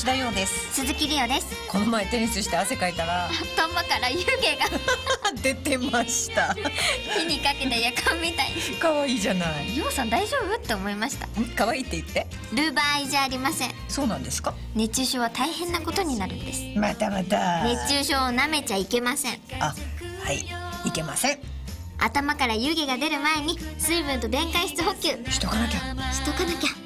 吉田洋です。 鈴木梨央です。 この前テニスして汗かいたら頭から湯気が出てました火にかけた夜間みたい。 可愛いじゃない。 梨央さん大丈夫って思いました。 可愛いって言って。 る場合じゃありません。 そうなんですか。 熱中症は大変なことになるんです。 またまた。 熱中症を舐めちゃいけません。 あ、はい、いけません。 頭から湯気が出る前に水分と電解質補給しとかなきゃ。 しとかなきゃ。